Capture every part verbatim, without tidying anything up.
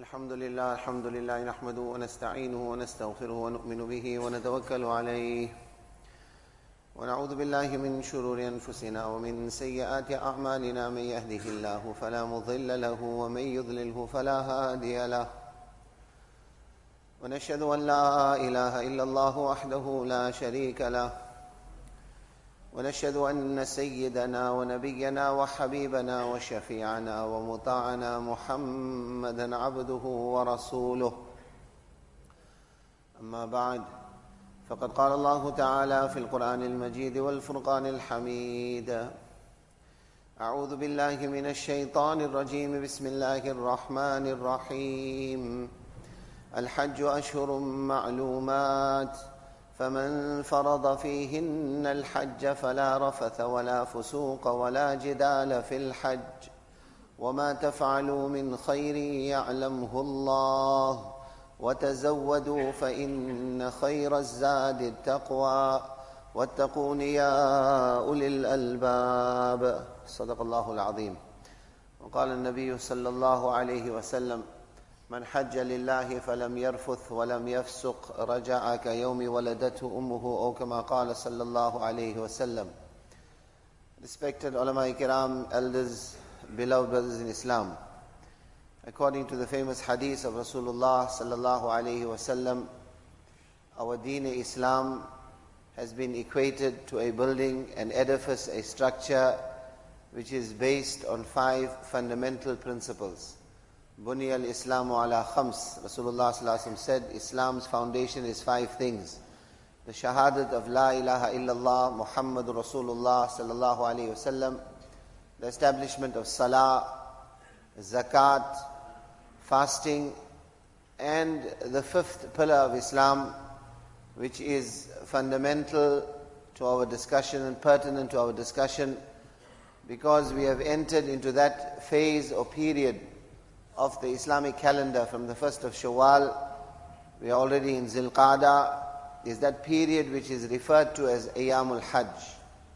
الحمد لله الحمد لله نحمده ونستعينه ونستغفره ونؤمن به ونتوكل عليه ونعوذ بالله من شرور أنفسنا ومن سيئات أعمالنا. من يهده الله فلا مضل له ومن يضلله فلا هادي له، ونشهد أن لا إله إلا الله وحده لا شريك له، ونشهد أن سيدنا ونبينا وحبيبنا وشفيعنا ومطاعنا محمدا عبده ورسوله. أما بعد، فقد قال الله تعالى في القرآن المجيد والفرقان الحميد: أعوذ بالله من الشيطان الرجيم. بسم الله الرحمن الرحيم. الحج أشهر معلومات، فمن فرض فيهن الحج فلا رفث ولا فسوق ولا جدال في الحج، وما تفعلوا من خير يعلمه الله، وتزودوا فإن خير الزاد التقوى، واتقون يا أولي الألباب. صدق الله العظيم. وقال النبي صلى الله عليه وسلم: من حج لله فلم يرفث ولم يفسق رجع كيوم ولدته أمه، أو كما قال صلى الله عليه وسلم. Respected ulama kiram, elders, beloved brothers in Islam, according to the famous hadith of Rasulullah sallallahu alaihi wasallam, our deen Islam has been equated to a building, an edifice, a structure which is based on five fundamental principles. Bunya al-Islamu ala khams. Rasulullah sallallahu alaihi wasallam said Islam's foundation is five things: the shahadat of la ilaha illallah Muhammadur Rasulullah sallallahu alaihi wasallam, the establishment of salah, zakat, fasting, and the fifth pillar of Islam, which is fundamental to our discussion and pertinent to our discussion, because we have entered into that phase or period of the Islamic calendar from the first of Shawwal. We are already in Zilqa'dah, is that period which is referred to as Ayyamul Hajj.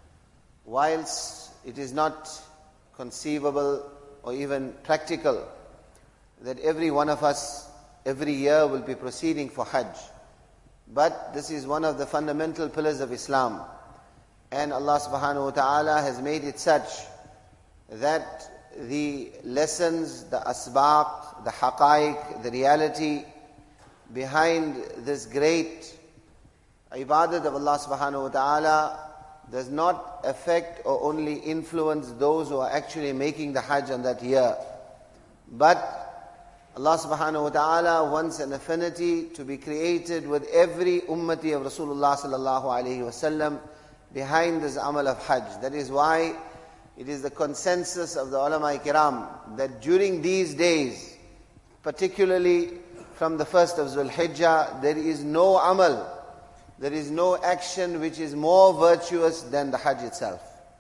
Whilst it is not conceivable or even practical that every one of us every year will be proceeding for Hajj, but this is one of the fundamental pillars of Islam, and Allah subhanahu wa ta'ala has made it such that the lessons, the asbaq, the haqaiq, the reality behind this great ibadat of Allah subhanahu wa ta'ala does not affect or only influence those who are actually making the Hajj on that year. But Allah subhanahu wa ta'ala wants an affinity to be created with every ummati of Rasulullah sallallahu alayhi wasallam behind this amal of Hajj. That is why it is the consensus of the ulama kiram that during these days, particularly from the first of Dhul Hijjah, there is no amal, there is no action which is more virtuous than the Hajj itself.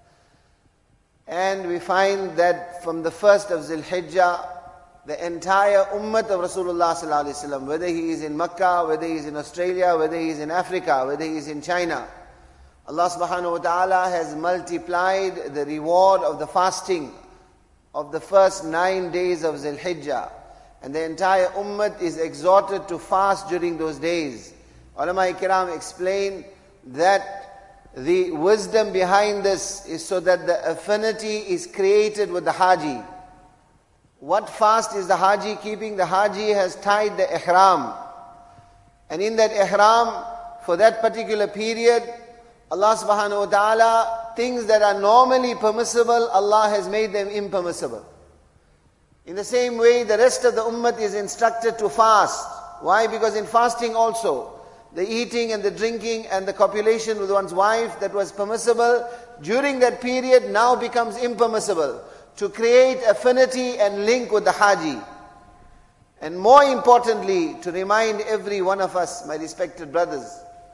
And we find that from the first of Dhul Hijjah, the entire ummah of Rasulullah sallallahu alaihi wasallam, whether he is in Makkah, whether he is in Australia, whether he is in Africa, whether he is in China, Allah subhanahu wa ta'ala has multiplied the reward of the fasting of the first nine days of Dhul Hijjah. And the entire ummah is exhorted to fast during those days. Ulama kiram explain that the wisdom behind this is so that the affinity is created with the Haji. What fast is the Haji keeping? The Haji has tied the ihram. And in that ihram, for that particular period, Allah subhanahu wa ta'ala, things that are normally permissible, Allah has made them impermissible. In the same way, the rest of the ummah is instructed to fast. Why? Because in fasting also, the eating and the drinking and the copulation with one's wife that was permissible during that period now becomes impermissible, to create affinity and link with the Haji. And more importantly, to remind every one of us, my respected brothers,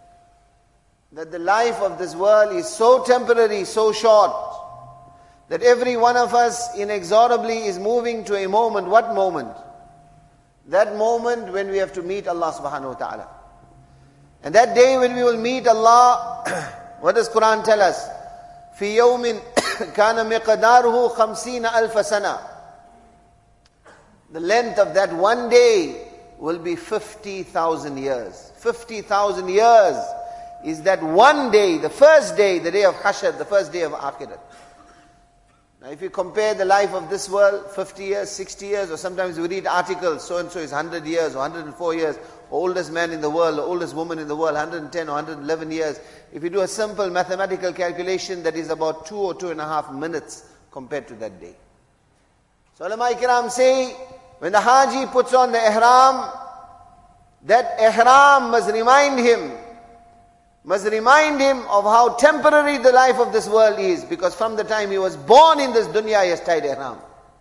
that the life of this world is so temporary, so short, that every one of us inexorably is moving to a moment. What moment? That moment when we have to meet Allah subhanahu wa ta'ala. And that day when we will meet Allah, what does Quran tell us? فِي يَوْمٍ كَانَ مِقْدَارُهُ خَمْسِينَ أَلْفَ سَنَةً. The length of that one day will be fifty thousand years. fifty thousand years is that one day, the first day, the day of Hashr, the first day of Akhirat. Now if you compare the life of this world, fifty years, sixty years, or sometimes we read articles, so-and-so is one hundred years, or one hundred four years, oldest man in the world, or oldest woman in the world, one hundred ten or one hundred eleven years. If you do a simple mathematical calculation, that is about two or two and a half minutes compared to that day. So ulama ikram say, when the Haji puts on the ihram, that ihram must remind him, must remind him of how temporary the life of this world is, because from the time he was born in this dunya, he has tied ihram.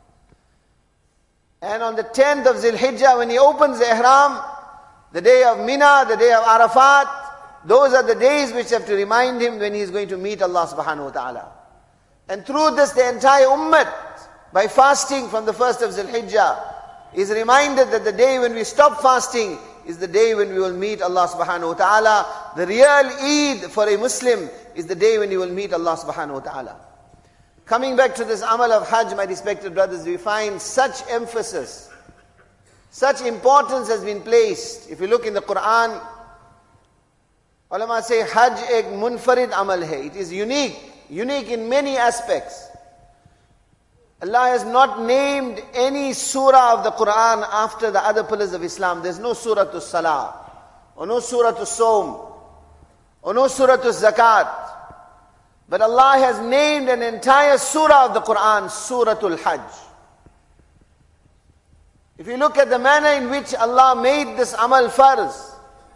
And on the tenth of Zil Hijjah, when he opens the ihram, the day of Mina, the day of Arafat, those are the days which have to remind him when he is going to meet Allah subhanahu wa ta'ala. And through this, the entire ummah, by fasting from the first of Zil Hijjah, is reminded that the day when we stop fasting is the day when we will meet Allah subhanahu wa ta'ala. The real Eid for a Muslim is the day when you will meet Allah subhanahu wa ta'ala. Coming back to this amal of Hajj, my respected brothers, we find such emphasis, such importance has been placed. If you look in the Quran, ulama say Hajj ek munfarid amal hai. It is unique, unique in many aspects. Allah has not named any surah of the Quran after the other pillars of Islam. There's no surah to Salah, or no surah to Sawm, or no surah to Zakat. But Allah has named an entire surah of the Quran, Suratul Hajj. If you look at the manner in which Allah made this amal farz,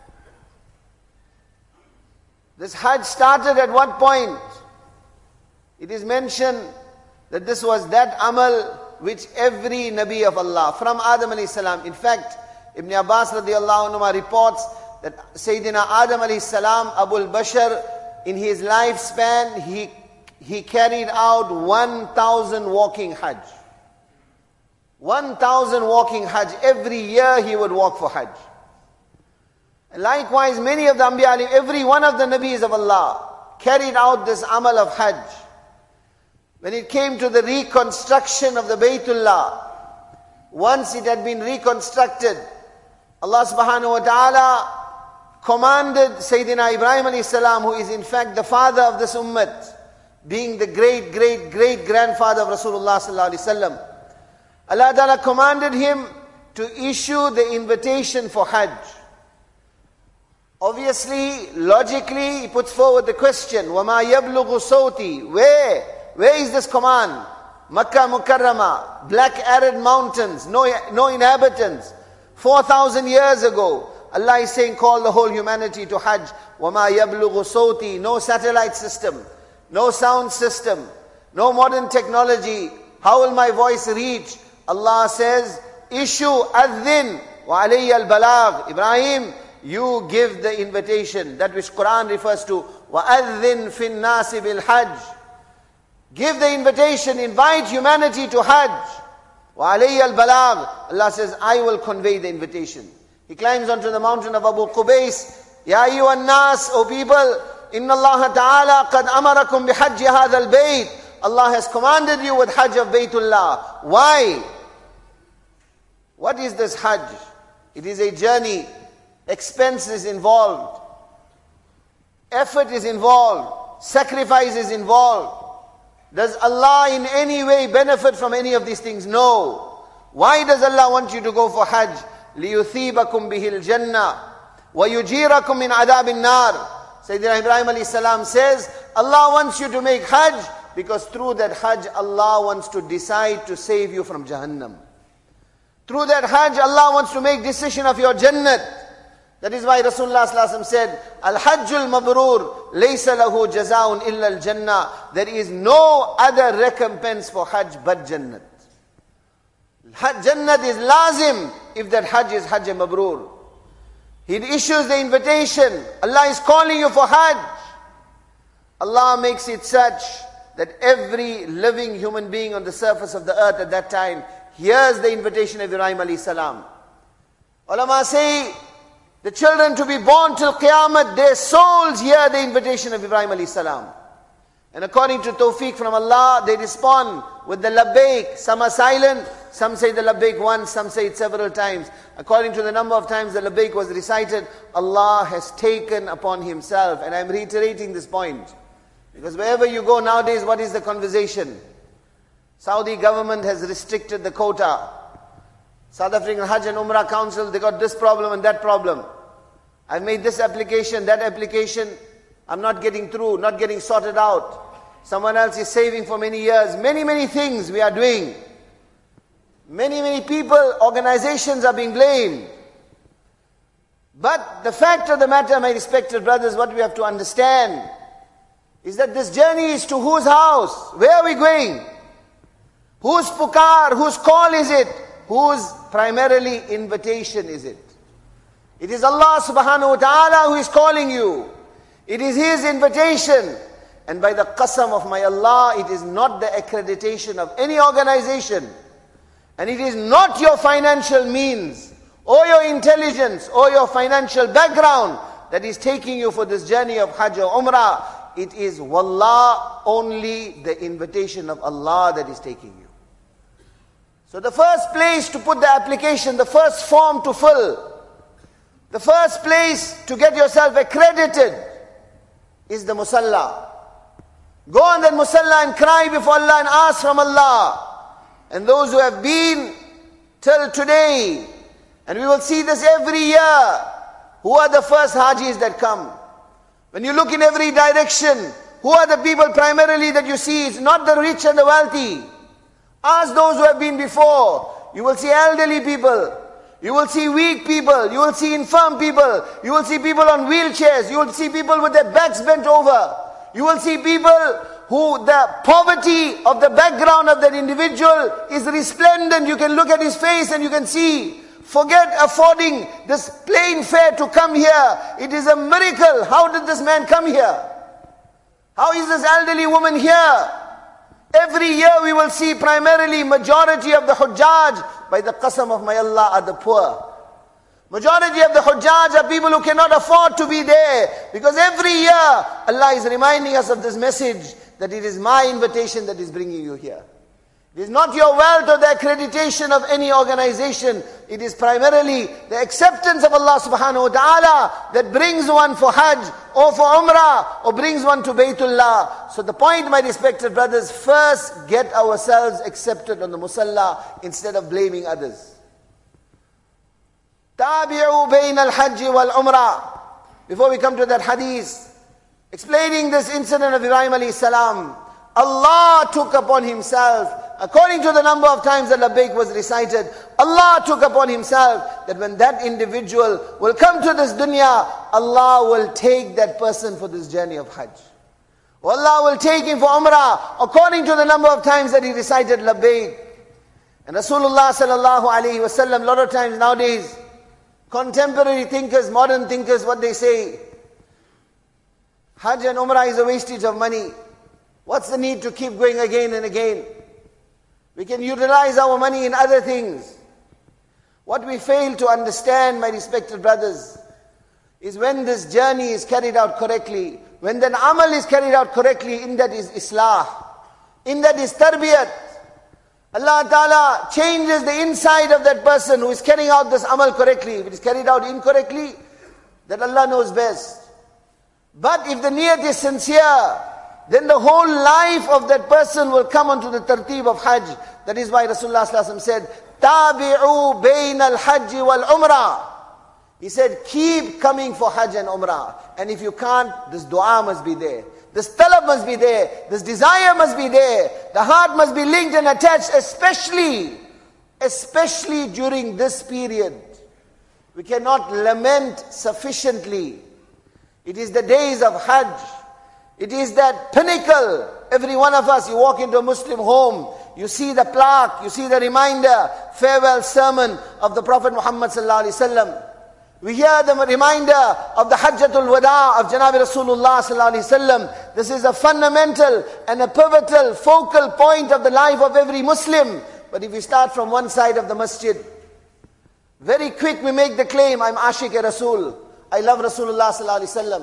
this Hajj started at what point? It is mentioned that this was that amal which every Nabi of Allah, from Adam alayhi salam. In fact, Ibn Abbas radiallahu anhu reports that Sayyidina Adam alayhi salam, Abul Bashar, in his lifespan, he, he carried out one thousand walking Hajj. one thousand walking Hajj. Every year he would walk for Hajj. And likewise, many of the Anbiya, every one of the Nabis of Allah carried out this amal of Hajj. When it came to the reconstruction of the Baytullah, once it had been reconstructed, Allah subhanahu wa ta'ala commanded Sayyidina Ibrahim alayhi salam, who is in fact the father of this ummah, being the great, great, great grandfather of Rasulullah sallallahu alayhi wasallam. Allah ta'ala commanded him to issue the invitation for Hajj. Obviously, logically, he puts forward the question, وَمَا يَبْلُغُ صَوْتِي? Where? Where is this command? Makkah Mukarramah, black arid mountains, no, no inhabitants. four thousand years ago, Allah is saying, call the whole humanity to Hajj. وَمَا يَبْلُغُ صَوْتِي? No satellite system, no sound system, no modern technology. How will my voice reach? Allah says, issue adhin wa alayya al-balagh. Ibrahim, you give the invitation, that which Quran refers to, وَأَذِّن فِي النَّاسِ بِالْحَجِّ. Give the invitation, invite humanity to Hajj. وَعَلَيَّ الْبَلَاغِ. Allah says, I will convey the invitation. He climbs onto the mountain of Abu Qubais. Ya ayyuhan nas, O people, inna Allah ta'ala qad amarakum bihajji hadha al-bayt. Allah has commanded you with Hajj of Baytullah. Why? What is this Hajj? It is a journey. Expense is involved. Effort is involved. Sacrifice is involved. Does Allah in any way benefit from any of these things? No. Why does Allah want you to go for Hajj? لِيُثِيبَكُمْ بِهِ الْجَنَّةِ وَيُجِيرَكُمْ مِنْ عَذَابِ النَّارِ. Sayyidina Ibrahim alayhi salam says, Allah wants you to make Hajj because through that Hajj, Allah wants to decide to save you from Jahannam. Through that Hajj, Allah wants to make decision of your Jannat. That is why Rasulullah sallallahu alaihi wasallam said, Al-Hajjul Mabrur laysa lahu jazaun illa al-Jannah. There is no other recompense for Hajj but Jannat. Jannat is lazim if that Hajj is Hajj Mabrur. He issues the invitation. Allah is calling you for Hajj. Allah makes it such that every living human being on the surface of the earth at that time hears the invitation of Ibrahim alayhi salam. Ulama say, the children to be born till Qiyamah, their souls hear the invitation of Ibrahim alayhi salam. And according to tawfiq from Allah, they respond with the labbaik. Some are silent, some say the labbaik once, some say it several times. According to the number of times the labbaik was recited, Allah has taken upon Himself. And I'm reiterating this point. Because wherever you go nowadays, what is the conversation? Saudi government has restricted the quota. South African Hajj and Umrah Council, they got this problem and that problem. I've made this application, that application, I'm not getting through, not getting sorted out. Someone else is saving for many years. Many, many things we are doing. Many, many people, organizations are being blamed. But the fact of the matter, my respected brothers, what we have to understand is that this journey is to whose house? Where are we going? Whose pukar, whose call is it? Whose primarily invitation is it? It is Allah subhanahu wa ta'ala who is calling you. It is His invitation. And by the qasam of my Allah, it is not the accreditation of any organization. And it is not your financial means, or your intelligence, or your financial background that is taking you for this journey of Hajj or Umrah. It is wallah, only the invitation of Allah that is taking you. So the first place to put the application, the first form to fill, the first place to get yourself accredited is the musalla. Go on that musalla and cry before Allah and ask from Allah. And those who have been till today, and we will see this every year, who are the first hajis that come? When you look in every direction, who are the people primarily that you see? It's not the rich and the wealthy. Ask those who have been before. You will see elderly people. You will see weak people. You will see infirm people. You will see people on wheelchairs. You will see people with their backs bent over. You will see people who the poverty of the background of that individual is resplendent. You can look at his face and you can see. Forget affording this plane fare to come here. It is a miracle. How did this man come here? How is this elderly woman here? Every year we will see primarily majority of the Hujjaj, by the qasam of my Allah, are the poor. Majority of the Hujjaj are people who cannot afford to be there. Because every year Allah is reminding us of this message, that it is my invitation that is bringing you here. It is not your wealth or the accreditation of any organization. It is primarily the acceptance of Allah subhanahu wa ta'ala that brings one for Hajj or for Umrah or brings one to Baytullah. So the point, my respected brothers, first get ourselves accepted on the musalla instead of blaming others. Tabi'u bayna al-Hajj wal-Umrah. Before we come to that hadith, explaining this incident of Ibrahim alayhi salam, Allah took upon Himself, according to the number of times that labbaik was recited, Allah took upon Himself that when that individual will come to this dunya, Allah will take that person for this journey of Hajj. Allah will take him for Umrah, according to the number of times that he recited labbaik. And Rasulullah sallallahu alayhi wa sallam, a lot of times nowadays, contemporary thinkers, modern thinkers, what they say, Hajj and Umrah is a wastage of money. What's the need to keep going again and again? We can utilize our money in other things. What we fail to understand, my respected brothers, is when this journey is carried out correctly, when that amal is carried out correctly, in that is islah, in that is tarbiyat. Allah Ta'ala changes the inside of that person who is carrying out this amal correctly. If it is carried out incorrectly, that Allah knows best. But if the niyat is sincere, then the whole life of that person will come onto the tartib of Hajj. That is why Rasulullah sallallahu alaihi wasallam said, Tabi'u bayna al-Hajj wal-Umrah. He said, keep coming for Hajj and Umrah. And if you can't, this dua must be there. This talab must be there. This desire must be there. The heart must be linked and attached, especially, especially during this period. We cannot lament sufficiently. It is the days of Hajj. It is that pinnacle. Every one of us, you walk into a Muslim home, you see the plaque, you see the reminder, farewell sermon of the Prophet Muhammad sallallahu alaihi wasallam. We hear the reminder of the Hajjatul Wada of Janabi Rasulullah sallallahu alaihi wasallam. This is a fundamental and a pivotal, focal point of the life of every Muslim. But if we start from one side of the masjid, very quick we make the claim, I'm Ashiq-e Rasul. I love Rasulullah sallallahu alaihi wasallam.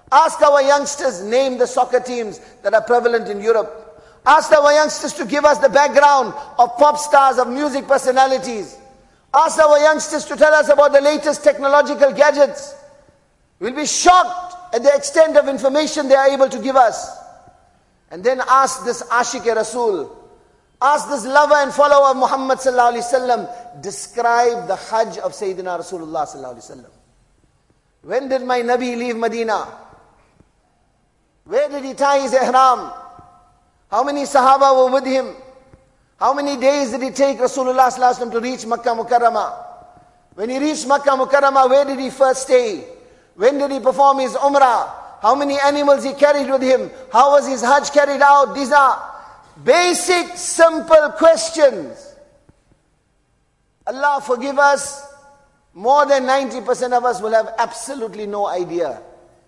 Ask our youngsters, name the soccer teams that are prevalent in Europe. Ask our youngsters to give us the background of pop stars, of music personalities. Ask our youngsters to tell us about the latest technological gadgets. We'll be shocked at the extent of information they are able to give us. And then ask this Ashiq-e-Rasul, ask this lover and follower of Muhammad sallallahu alaihi wasallam, describe the Hajj of Sayyidina Rasulullah sallallahu alaihi wasallam. When did my Nabi leave Medina? Where did he tie his ihram? How many Sahaba were with him? How many days did it take Rasulullah sallallahu alaihi wasallam to reach Makkah Mukarramah? When he reached Makkah Mukarramah, where did he first stay? When did he perform his Umrah? How many animals he carried with him? How was his Hajj carried out? These are basic, simple questions. Allah forgive us, more than ninety percent of us will have absolutely no idea.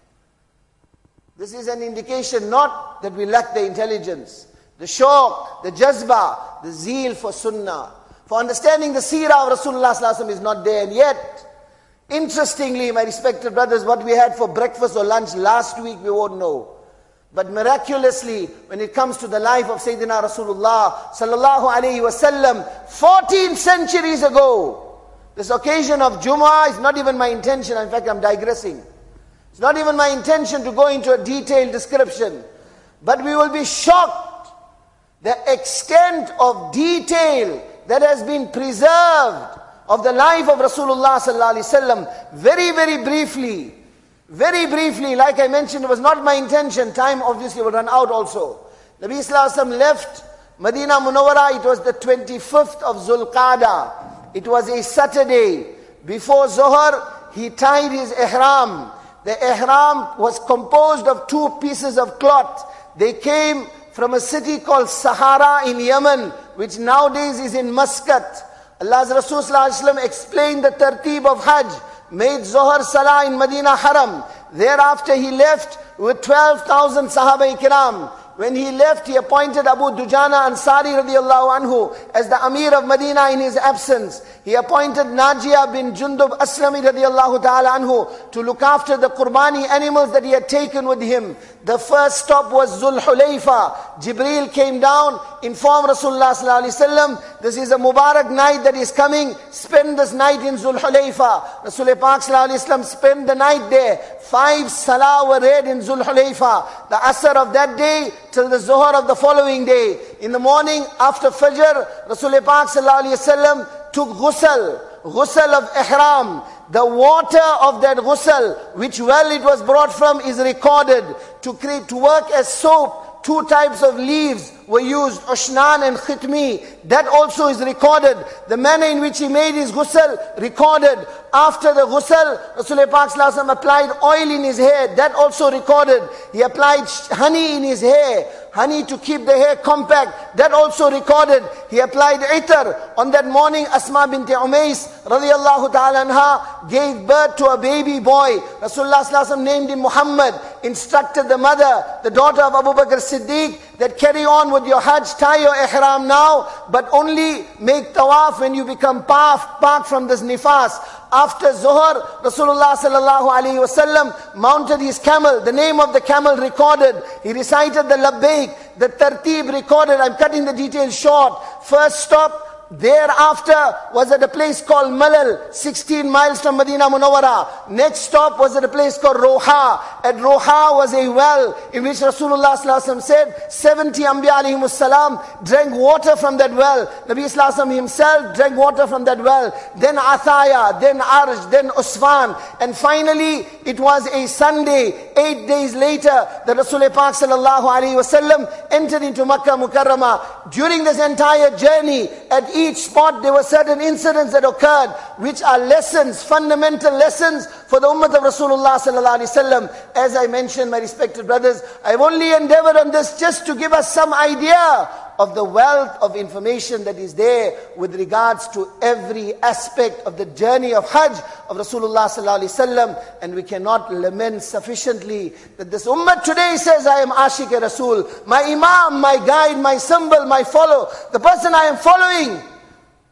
This is an indication not that we lack the intelligence, the shauq, the jazba, the zeal for sunnah, for understanding the seerah of Rasulullah sallallahu alaihi wasallam is not there. And yet, interestingly, my respected brothers, what we had for breakfast or lunch last week we won't know. But miraculously, when it comes to the life of Sayyidina Rasulullah sallallahu alaihi wasallam, fourteen centuries ago, this occasion of Jummah is not even my intention. In fact, I'm digressing. It's not even my intention to go into a detailed description. But we will be shocked the extent of detail that has been preserved of the life of Rasulullah sallallahu alaihi wasallam. Very, very briefly, very briefly, like I mentioned, it was not my intention. Time obviously will run out also. Nabi sallallahu alaihi wasallam left Medina Munawwara. It was the twenty-fifth of Zulqa'dah. It was a Saturday. Before Zohar, he tied his ihram. The ihram was composed of two pieces of cloth. They came from a city called Sahara in Yemen, which nowadays is in Muscat. Allah's Rasul sallallahu alaihi wasallam explained the tartib of Hajj, made Zohar Salah in Medina Haram. Thereafter he left with twelve thousand Sahaba Ikram. When he left, he appointed Abu Dujana Ansari radiallahu anhu as the Amir of Medina in his absence. He appointed Najiyah bin Jundub Aslami radiallahu ta'ala anhu to look after the Qurbani animals that he had taken with him. The first stop was Zul Hulayfa. Jibreel came down, informed Rasulullah sallallahu alaihi wasallam, this is a Mubarak night that is coming, spend this night in Zul Hulayfa. Rasulullah Pak sallallahu alaihi wasallam spent the night there. Five salah were read in Zul Hulayfa. The Asr of that day till the Zohar of the following day. In the morning after Fajr, Rasulullah Pak sallallahu alaihi wasallam took ghusl, ghusl of ihram. The water of that ghusl, which well it was brought from, is recorded. To create, to work as soap, two types of leaves were used, Ushnan and Khitmi. That also is recorded. The manner in which he made his ghusl, recorded. After the ghusl, Rasulullah Pak sallallahu alaihi wasallam applied oil in his hair. That also recorded. He applied honey in his hair. Honey to keep the hair compact. That also recorded. He applied itar. On that morning, Asma binti Umais radiyallahu ta'ala anha gave birth to a baby boy. Rasulullah sallallahu alaihi wasallam named him Muhammad. Instructed the mother, the daughter of Abu Bakr Siddiq, that carry on with your Hajj, tie your ihram now, but only make tawaf when you become parked from this nifas. After Zohar, Rasulullah sallallahu alaihi wasallam mounted his camel. The name of the camel recorded. He recited the labbaik, the tartib recorded. I'm cutting the details short. First stop, thereafter was at a place called Malal, sixteen miles from Medina Munawwara. Next stop was at a place called Roha. At Roha was a well in which Rasulullah sallallahu alaihi wasallam said seventy Anbiya alayhimus salam drank water from that well. Nabi sallallahu alaihi wasallam himself drank water from that well. Then Athaya, then Arj, then Usfan. And finally it was a Sunday, eight days later, that Rasulullah Pak sallallahu alaihi wasallam entered into Makkah Mukarramah. During this entire journey, at each spot there were certain incidents that occurred which are lessons, fundamental lessons for the ummah of Rasulullah sallallahu alaihi wasallam. As I mentioned, my respected brothers, I've only endeavored on this just to give us some idea of the wealth of information that is there with regards to every aspect of the journey of Hajj of Rasulullah sallallahu alaihi wasallam. And we cannot lament sufficiently that this ummah today says, I am Ashiq-e-Rasul, my imam, my guide, my symbol, my follow, the person I am following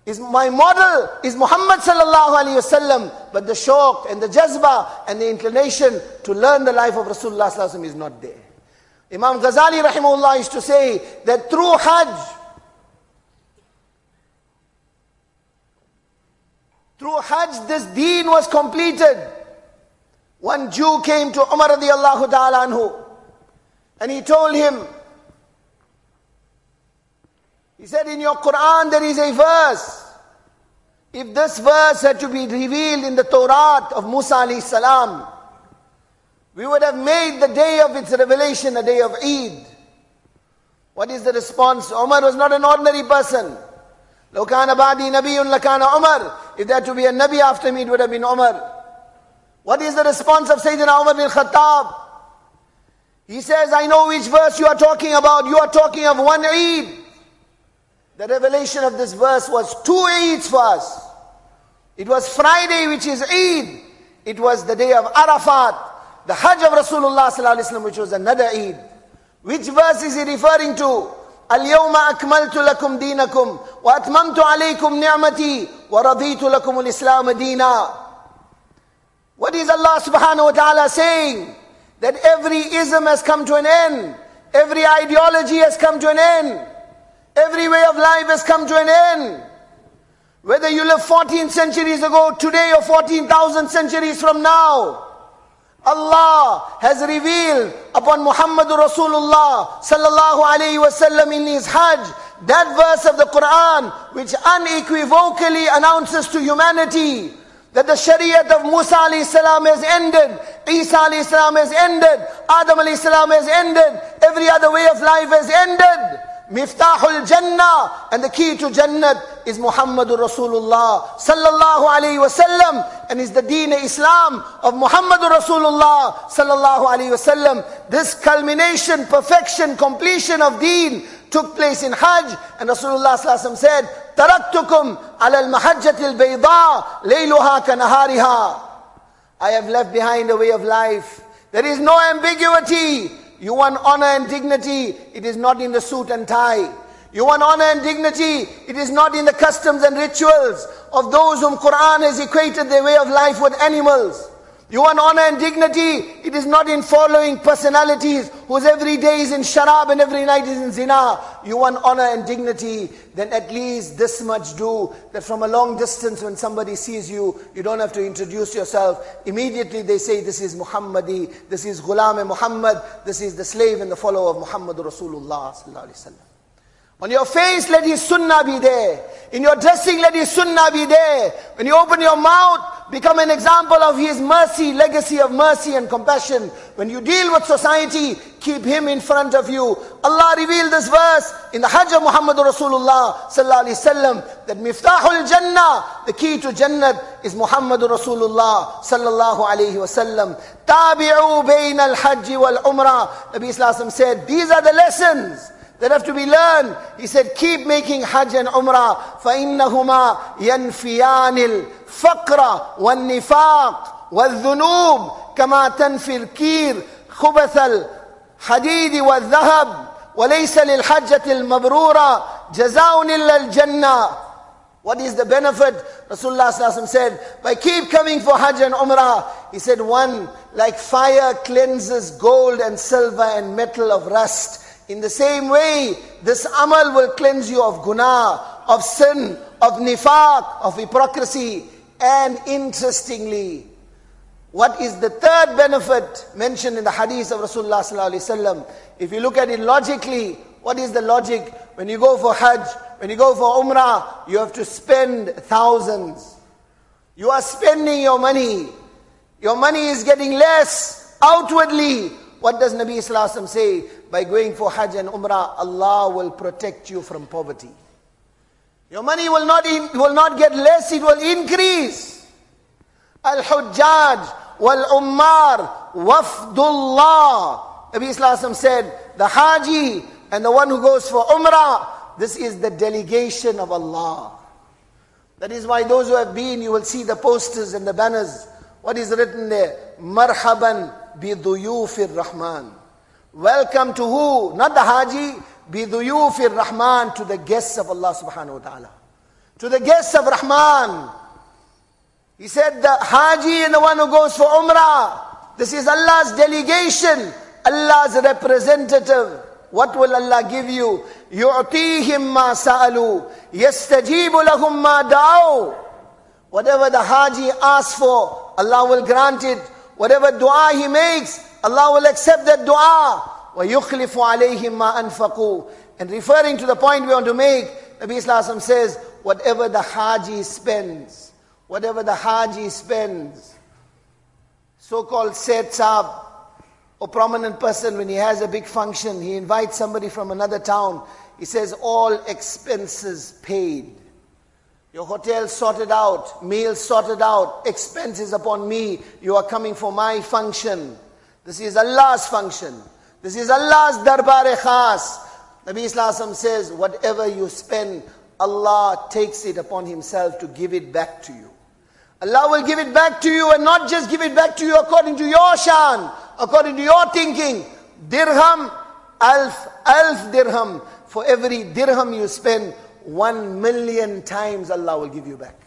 is my model is Muhammad sallallahu alaihi wasallam, but the shauq and the jazba and the inclination to learn the life of Rasulullah sallallahu alaihi wasallam is not there. Imam Ghazali rahimahullah used to say that through Hajj, through Hajj this deen was completed. One Jew came to Umar radiallahu ta'ala anhu and he told him, he said, in your Quran there is a verse. If this verse had to be revealed in the Torah of Musa alayhi salam, we would have made the day of its revelation a day of Eid. What is the response? Umar was not an ordinary person. لو كان بعدي نبي لكان عمر. If there had to be a Nabi after me, it would have been Umar. What is the response of Sayyidina Umar bin Khattab? He says, I know which verse you are talking about. You are talking of one Eid. The revelation of this verse was two Eids for us. It was Friday, which is Eid. It was the day of Arafat, the Hajj of Rasulullah sallallahu alaihi wasallam, which was another Eid. Which verse is he referring to? اليوم أكملت لكم دينكم وأتممت عليكم نعمتي ورضيت لكم الإسلام دينا. What is Allah subhanahu wa ta'ala saying? That every ism has come to an end. Every ideology has come to an end. Every way of life has come to an end. Whether you live fourteen centuries ago, today, or fourteen thousand centuries from now, Allah has revealed upon Muhammadur Rasulullah sallallahu alayhi wasallam in his Hajj that verse of the Quran which unequivocally announces to humanity that the Shariat of Musa alayhi salam has ended, Isa alayhi salam has ended, Adam alayhi salam has ended, every other way of life has ended. Miftahul Jannah, and the key to Jannat is Muhammadur Rasulullah sallallahu alayhi wasallam, and is the Deen Islam of Muhammadur Rasulullah sallallahu alayhi wasallam. This culmination, perfection, completion of Deen took place in Hajj, and Rasulullah sallallahu alayhi wasallam said, "Taraktukum ala al-mahajjati al-bayda, layluha kanahariha." I have left behind a way of life. There is no ambiguity. You want honor and dignity, it is not in the suit and tie. You want honor and dignity, it is not in the customs and rituals of those whom Quran has equated their way of life with animals. You want honor and dignity, it is not in following personalities whose every day is in sharab and every night is in zina. You want honor and dignity, then at least this much do, that from a long distance when somebody sees you, you don't have to introduce yourself. Immediately they say, this is Muhammadi, this is Ghulam Muhammad, this is the slave and the follower of Muhammad Rasulullah sallallahu alaihi wasallam. On your face, let his sunnah be there. In your dressing, let his sunnah be there. When you open your mouth, become an example of his mercy, legacy of mercy and compassion. When you deal with society, keep him in front of you. Allah revealed this verse in the Hajj of Muhammad Rasulullah sallallahu alaihi wasallam, that Miftahul Jannah, the key to Jannat, is Muhammad Rasulullah sallallahu alaihi wasallam. Tabi'u bayna al-Hajj wal-Umrah. Nabi sallallahu alaihi wasallam said, these are the lessons that have to be learned. He said, keep making Hajj and Umrah. فَإِنَّهُمَا يَنْفِيَانِ الْفَقْرَ وَالنِّفَاقِ وَالذُّنُوبِ كَمَا تَنْفِي الْكِيرِ خُبَثَ الْحَدِيدِ وَالذَّهَبِ وَلَيْسَ لِلْحَجَّةِ الْمَبْرُورَةِ جَزَاءٌ إِلَّا الْجَنَّةِ. What is the benefit? Rasulullah sallallahu alaihi wasallam said, by keep coming for Hajj and Umrah, he said, one, like fire cleanses gold and silver and metal of rust, in the same way, this amal will cleanse you of guna, of sin, of nifaq, of hypocrisy. And interestingly, what is the third benefit mentioned in the hadith of Rasulullah sallallahu alaihi wasallam? If you look at it logically, what is the logic? When you go for Hajj, when you go for Umrah, you have to spend thousands. You are spending your money. Your money is getting less outwardly. What does Nabi sallallahu alaihi wasallam say? By going for Hajj and Umrah, Allah will protect you from poverty. Your money will not, in, will not get less, it will increase. Al-Hujjaj wal-Ummar wafdullah. Nabi sallallahu alaihi wasallam said, the Haji and the one who goes for Umrah, this is the delegation of Allah. That is why those who have been, you will see the posters and the banners. What is written there? Marhaban biduyufir Rahman. Welcome to who? Not the Haji. Biduyufir Rahman, to the guests of Allah subhanahu wa ta'ala. to the guests of Rahman. He said the Haji and the one who goes for Umrah, this is Allah's delegation, Allah's representative. What will Allah give you? يُعْطِيهِمْ مَا سَأَلُوا يَسْتَجِيبُ لَهُمْ مَا دَعَوْا. Whatever the Haji asks for, Allah will grant it. Whatever dua he makes, Allah will accept that dua. وَيُخْلِفُ عَلَيْهِمْ مَا أَنفَقُوا. And referring to the point we want to make, Nabi Sallallahu Alaihi Wasallam says, whatever the Haji spends, whatever the Haji spends, so-called Sayyid Saab, or prominent person, when he has a big function, he invites somebody from another town, he says, all expenses paid. Your hotel sorted out, meals sorted out, expenses upon me, you are coming for my function. This is Allah's function. This is Allah's darbar-e khas. Nabi Sallallahu Alaihi Wasallam says, whatever you spend, Allah takes it upon Himself to give it back to you. Allah will give it back to you, and not just give it back to you according to your shan, according to your thinking. Dirham, alf, alf dirham. For every dirham you spend, one million times Allah will give you back.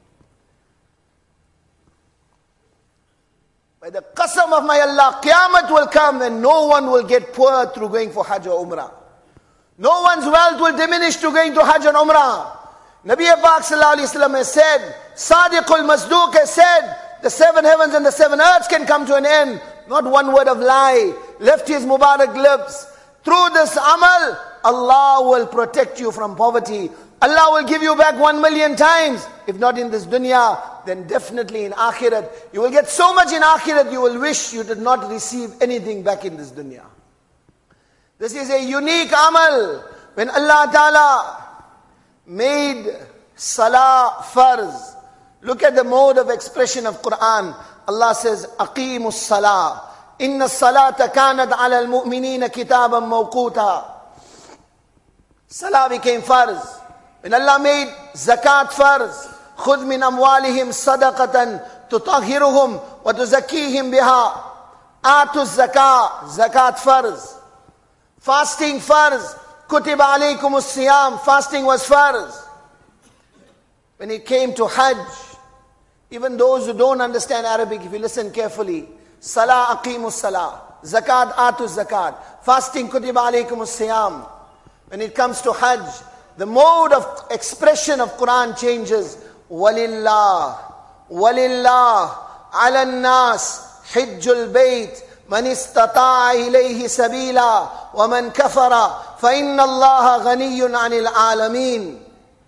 By the qasam of my Allah, Qiyamah will come and no one will get poor through going for Hajj or Umrah. No one's wealth will diminish through going to Hajj and Umrah. Nabi Pak Sallallahu Alaihi Wasallam has said, Sadiqul Masduq has said, the seven heavens and the seven earths can come to an end. Not one word of lie left his Mubarak lips. Through this amal, Allah will protect you from poverty. Allah will give you back one million times. If not in this dunya, then definitely in akhirat. You will get so much in akhirat, you will wish you did not receive anything back in this dunya. This is a unique amal. When Allah Ta'ala made salah farz, look at the mode of expression of Quran. Allah says, Aqimus salah. Inna salata kanat ala al-mu'minina kitaban mawquta. Salah became farz. When Allah made zakat farz, khudh min amwalihim sadaqatan tutahhiruhum wa tuzakkihim biha. Atuz zakah, zakat farz. Fasting farz. Kutiba alaykumus siyam, fasting was farz. When it came to Hajj, even those who don't understand Arabic, if you listen carefully, Salah aqimus salah, zakat atuz zakat, fasting kutiba alaykumus siyam. When it comes to Hajj, the mode of expression of Quran changes. Walillah, walillah, ala nas, hijjul bayt, man istata'a ilayhi sabila, wa man kafara, fa inna allaha ghaniyun anil alameen.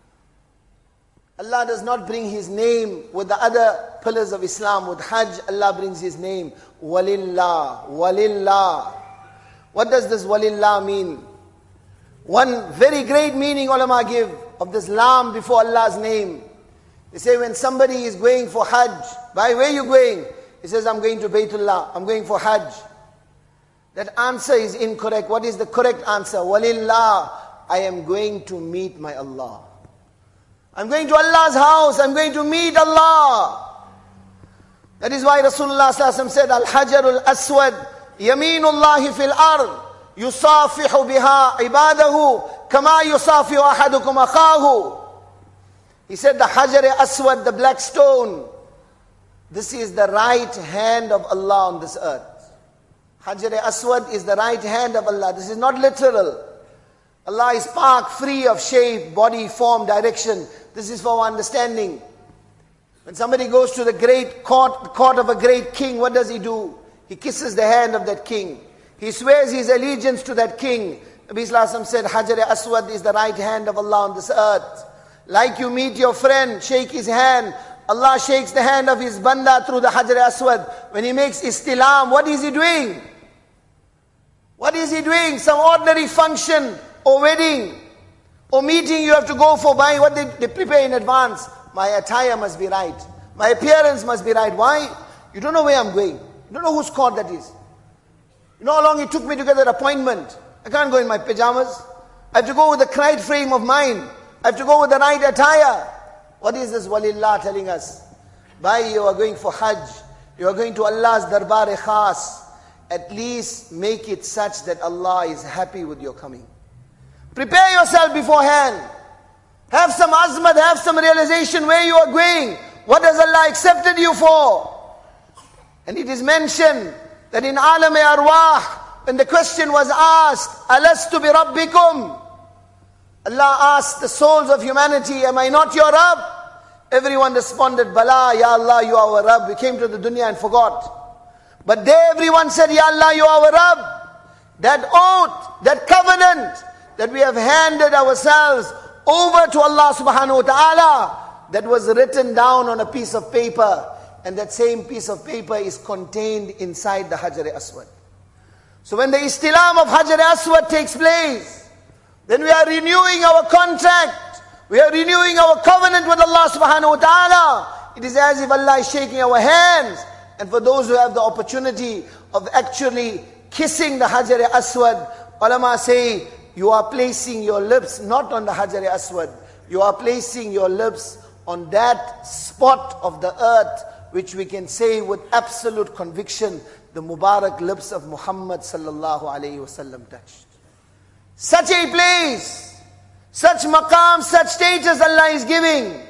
Allah does not bring His name with the other pillars of Islam. With Hajj, Allah brings His name. Walillah, walillah. What does this walillah mean? One very great meaning ulama give of this lam before Allah's name. They say when somebody is going for Hajj, by where are you going? He says, I'm going to Baytullah, I'm going for Hajj. That answer is incorrect. What is the correct answer? Walillah, I am going to meet my Allah. I'm going to Allah's house, I'm going to meet Allah. That is why Rasulullah Sallallahu Alaihi Wasallam said, Al-Hajarul Aswad, Yameenullahi fil ard, yusafihu biha ibadahu, kama yusafihu ahadukum akhahu. He said the Hajar Aswad, the black stone, this is the right hand of Allah on this earth. Hajar Aswad is the right hand of Allah. This is not literal. Allah is pak, free of shape, body, form, direction. This is for our understanding. When somebody goes to the great court, court of a great king, what does he do? He kisses the hand of that king. He swears his allegiance to that king. Nabi Sallallahu Alaihi Wasallam said, Hajar Aswad is the right hand of Allah on this earth. Like you meet your friend, shake his hand. Allah shakes the hand of His banda through the Hajar Aswad. When He makes istilam, what is He doing? What is He doing? Some ordinary function or wedding or meeting you have to go for, buying what they, they prepare in advance. My attire must be right. My appearance must be right. Why? You don't know where I'm going. You don't know whose court that is. You know how long it took me to get that appointment. I can't go in my pajamas. I have to go with the right frame of mind. I have to go with the right attire. What is this walillah telling us? By you are going for Hajj, you are going to Allah's darbar-e khas. At least make it such that Allah is happy with your coming. Prepare yourself beforehand. Have some azmat, have some realization where you are going. What has Allah accepted you for? And it is mentioned that in Alam Arwah, when the question was asked, Alastu bi Rabbikum? Allah asked the souls of humanity, am I not your Rabb? Everyone responded, Bala, Ya Allah, you are our Rabb. We came to the dunya and forgot. But there everyone said, Ya Allah, you are our Rabb. That oath, that covenant that we have handed ourselves over to Allah subhanahu wa ta'ala, that was written down on a piece of paper. And that same piece of paper is contained inside the Hajar Aswad. So when the istilam of Hajar Aswad takes place, then we are renewing our contract. We are renewing our covenant with Allah subhanahu wa ta'ala. It is as if Allah is shaking our hands. And for those who have the opportunity of actually kissing the Hajar Aswad, ulama say, you are placing your lips not on the Hajar Aswad. You are placing your lips on that spot of the earth, which we can say with absolute conviction, the Mubarak lips of Muhammad sallallahu alayhi wasallam touched. Such a place, such maqam, such status Allah is giving.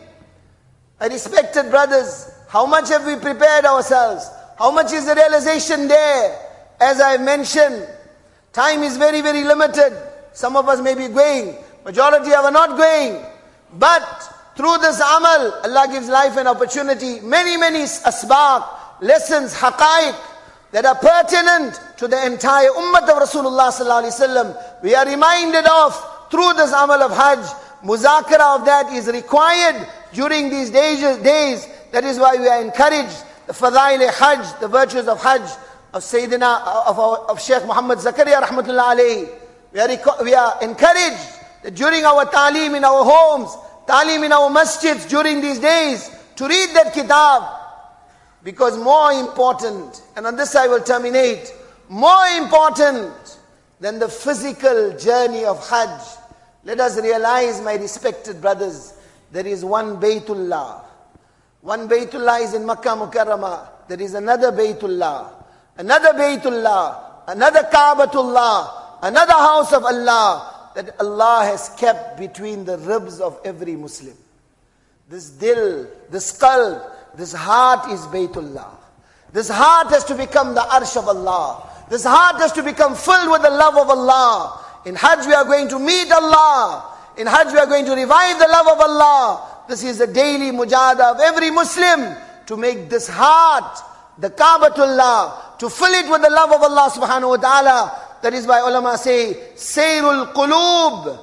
My respected brothers, how much have we prepared ourselves? How much is the realization there? As I mentioned, time is very, very limited. Some of us may be going, majority are not going. But through this amal, Allah gives life and opportunity. Many, many asbaq, lessons, haqaiq, that are pertinent to the entire ummah of Rasulullah sallallahu alaihi wasallam. We are reminded of through this amal of Hajj. Muzakara of that is required during these days. days. That is why we are encouraged. The fadail Hajj, the virtues of Hajj, of Sayyidina, of, of, of Shaykh Muhammad Zakaria rahmatullah alayhi. We are, we are encouraged that during our ta'aleem in our homes, ta'aleem in our masjids during these days, to read that kitab. Because more important, and on this I will terminate, more important than the physical journey of Hajj, let us realize, my respected brothers, there is one Baytullah. One Baytullah is in Makkah Mukarramah. There is another Baytullah, another Baytullah, another Kaabatullah, another house of Allah that Allah has kept between the ribs of every Muslim. This dil, this qalb, this heart is Baytullah. This heart has to become the arsh of Allah. This heart has to become filled with the love of Allah. In Hajj we are going to meet Allah. In Hajj we are going to revive the love of Allah. This is the daily mujahada of every Muslim to make this heart the Kaabatullah, to fill it with the love of Allah subhanahu wa ta'ala. That is why ulama say, Sayrul Qulub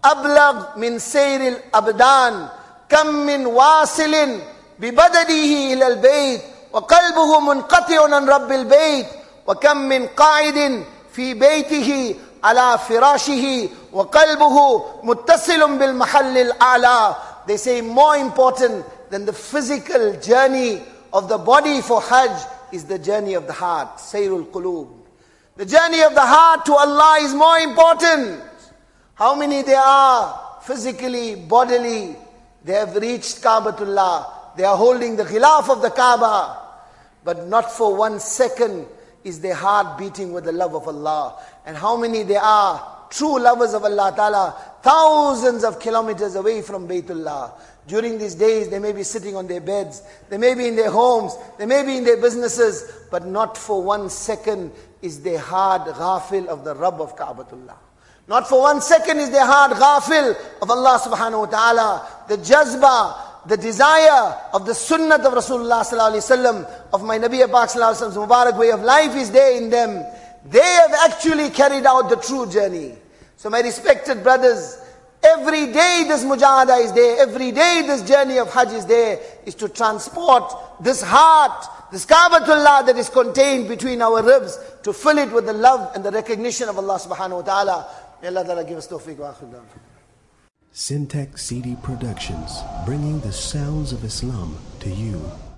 ablag min Sayril Abdan, kam min wasilin bibadadihi ila al-bayt, wa qalbuhu munqati'un an rabbil bayt, wa kam min qa'idin fi baytihi ala firashihi, wa qalbuhu muttasilun bil mahallil a'la. They say more important than the physical journey of the body for Hajj is the journey of the heart, Sayrul Qulub. The journey of the heart to Allah is more important. How many there are physically, bodily, they have reached Kaabatullah. They are holding the khilaf of the Kaaba. But not for one second is their heart beating with the love of Allah. And how many there are true lovers of Allah Ta'ala, thousands of kilometers away from Baytullah. During these days, they may be sitting on their beds, they may be in their homes, they may be in their businesses, but not for one second is their heart ghafil of the Rabb of Kaabatullah. Not for one second is their heart ghafil of Allah subhanahu wa ta'ala. The jazba, the desire of the sunnah of Rasulullah sallallahu alaihi wasallam, of my Nabi Pak sallallahu alaihi wasallam's Mubarak way of life is there in them. They have actually carried out the true journey. So my respected brothers, every day this mujahada is there, every day this journey of Hajj is there, is to transport this heart, this Kaabatullah that is contained between our ribs, to fill it with the love and the recognition of Allah subhanahu wa ta'ala. May Allah ta'ala give us tawfiq wa akhir da'wana. Syntax C D Productions, bringing the sounds of Islam to you.